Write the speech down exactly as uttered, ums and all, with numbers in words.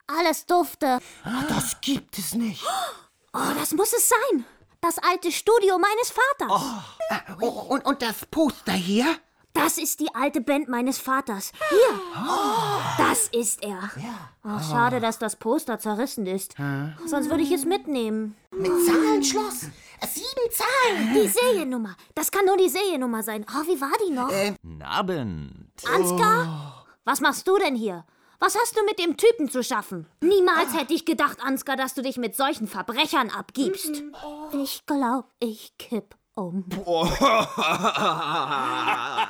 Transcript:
Alles dufte. Das gibt es nicht. Oh, das muss es sein. Das alte Studio meines Vaters. Oh, und, und das Poster hier? Das ist die alte Band meines Vaters. Hier. Das ist er. Oh, schade, dass das Poster zerrissen ist. Sonst würde ich es mitnehmen. Mit Zahlenschloss? Sieben Zahlen. Die Seriennummer. Das kann nur die Seriennummer sein. Oh, wie war die noch? Guten Abend. Ansgar? Was machst du denn hier? Was hast du mit dem Typen zu schaffen? Niemals hätte ich gedacht, Ansgar, dass du dich mit solchen Verbrechern abgibst. Ich glaub, ich kipp um.